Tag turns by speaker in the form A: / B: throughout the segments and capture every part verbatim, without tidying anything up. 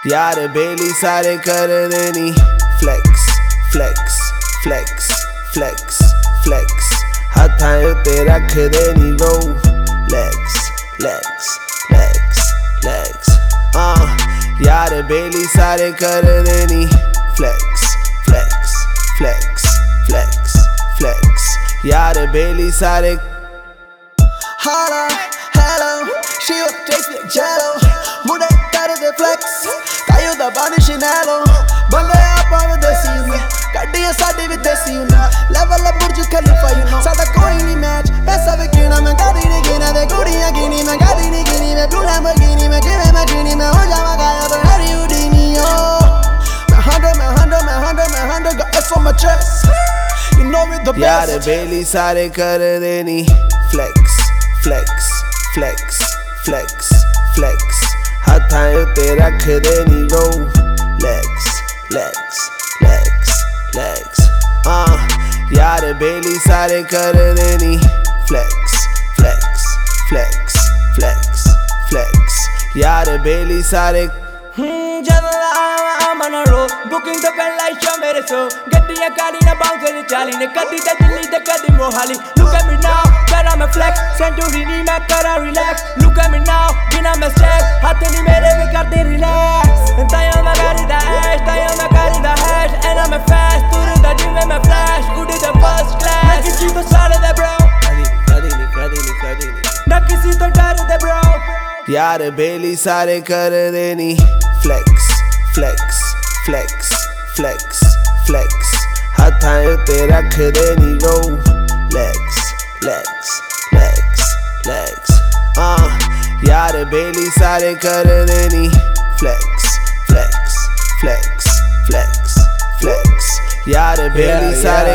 A: यार बेली सारे कर देनी flex flex flex flex flex हथां उत्ते रख देनी रो लैक्स लैक्स लैक्स लैक्स आ यार बेली सारे कर देनी flex flex flex flex flex यार बेली सारे
B: Holla, hello, she was tasting jello. Mude got the flex, caiu da banda chinelo. Banda up over the scene, cadê sabe with the scene. Level up Burj Khalifa, you know. Sada koi nahi match, essa vikina mein gadi nahi gina, de guriya gini mein gadi nahi gini, mein blue Lamborghini mein give me genie, mein ho jawa gaya to Harry Houdini. Oh, my hundred, my hundred, my hundred, my hundred got S on my chest. You know with the best.
A: यार बेली सारे कर देनी flex flex flex flex flex हथां उत्ते रख देनी रो लैक्स लैक्स लैक्स लैक्स आ यार बेली सारे कर देनी flex flex flex flex flex यार बेली सारे
C: Hmm, ਜਦੋਂ ਆਇਆ I'm on a road, booking the pen like show ਮੇਰੇ ਸੋ ਗੱਡੀਆਂ ਕਾਲੀ ਨਾ ਬਾਉਂਸਰ ਨੇ ਚਾਲੀ ਨੇ ਕਦੀ ਤੇ ਦਿੱਲੀ ਤੇ ਕਦੀ Mohali look at me now ਕਰਾਂ ਮੈਂ flex ਸੈਂਟੋਰੀਨੀ ਮੈਂ ਕਰਾਂ relax look at me now ਬਿਨਾ ਮੈਂ stress ਹੱਥ ਨਹੀਂ ਮੇਰੇ ਵੀ ਕਰਦੇ relax ਤਾਇਆ ਮੈਂ ਕਰਦਾ ਐਸ਼ ਤਾਇਆ ਮੈਂ ਕਰਦਾ hash and I'm a fast ਤੁਰਦਾ ਜਿਵੇਂ ਮੈਂ flash ਉੱਡੇ ਦਾ first class ਮੈਂ ਕਿਸੇ ਤੋਂ ਸਾੜਦਾ bro
A: ਕਦੀ ਕਦੀ ਨਹੀਂ ਕਦੀ ਨਹੀਂ ਕਦੀ ਨਹੀਂ
C: ਨਾ ਕਿਸੇ ਤੋਂ ਡਰਦਾ bro
A: यार बेली सारे कर देनी flex flex flex flex flex हथां उत्ते रख देनी रो लैक्स लैक्स लैक्स लैक्स आ यार बेली सारे कर देनी flex flex flex flex flex यार बेली सारे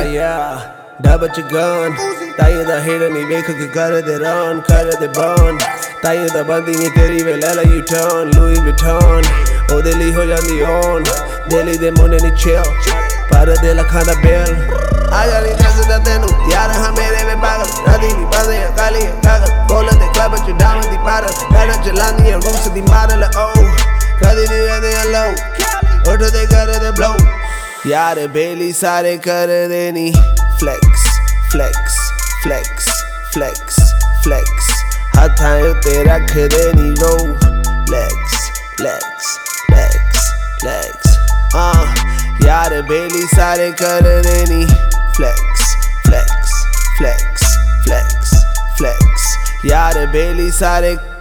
A: डब च गन ताई दा हेड नहीं वेख के कर दे रन कर दे बन ताई दा बंदी नहीं तेरी वे ले ला यू टर्न लुई विटॉन ओ दिली हो जांदी ऑन दिली दे मुंडे नहीं चिल पर दे लखां दा बिल आ जानी दसदा तेनू यार हां मेरे वे पागल नदी दी पासे काली कागल बोल दे क्लब च डाउन दी पारल पैर चलांदी है रूम्स दी मारल ओ कदी नहीं रहंदे अलो उठ दे कर दे ब्लो यार बेली सारे कर देनी flex flex flex flex flex हथां उत्ते रख देनी रो लैक्स लैक्स लैक्स लैक्स आ यार बेली सारे कर देनी flex flex flex flex flex यार बेली सारे